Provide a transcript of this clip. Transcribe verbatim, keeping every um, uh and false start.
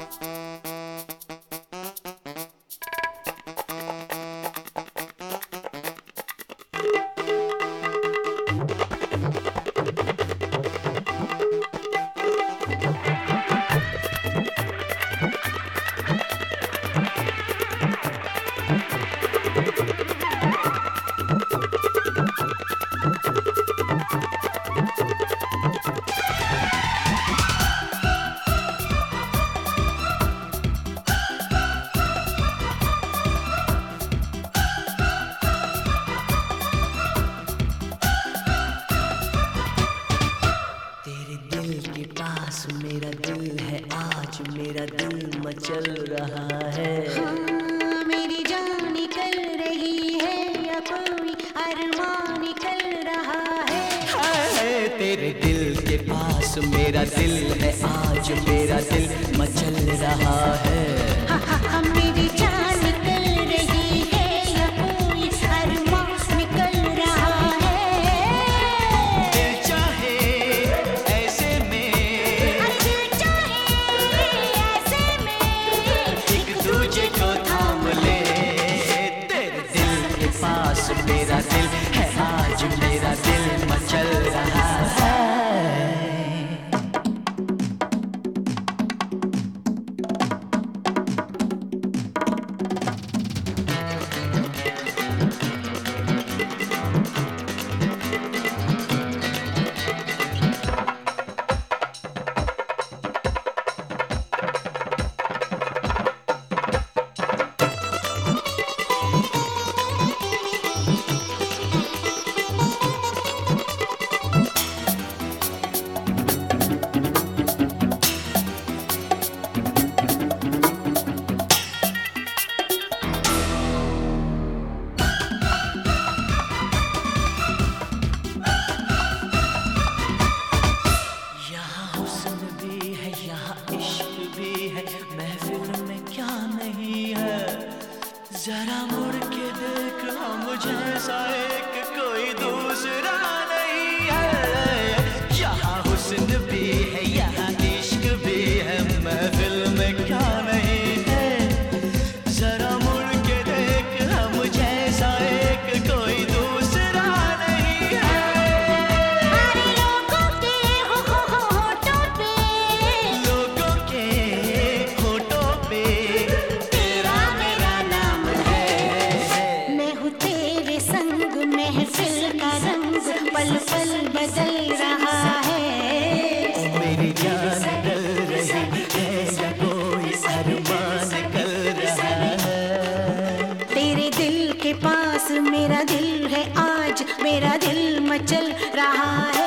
मेरा दिल है आज, मेरा दिल मचल रहा है। हाँ, मेरी जान निकल रही है या कोई अरमान निकल रहा है। हाय, तेरे दिल के पास मेरा दिल है आज, मेरा दिल मचल रहा है। हाँ, हाँ, हाँ, मेरी जान निकल रही है या कोई अरमान निकल रहा है। दिल चाहे ऐसे में, अरे दिल चाहे ऐसे में एक दूजे को थाम ले। तेरे दिल के पास मेरा दिल है आज, मेरा दिल मचल रहा है। जरा मुड़ के देख, हम जैसा एक कोई दूसरा नहीं है। यहाँ हुस्न भी है, यहाँ इश्क भी है, महफिल में क्या नहीं है। जरा मुड़ के देख, हम जैसा एक कोई दूसरा नहीं है। अरे लोगों के हो हो हो होठों पे, लोगों के होठों पे तेरा मेरा नाम है। मैं हूँ तेरे संग, महफिल का रंग पल पल बदल रहा है। मेरी जान निकल रही है या कोई अरमान निकल रहा है। तेरे दिल के पास मेरा दिल है आज, मेरा दिल मचल रहा है।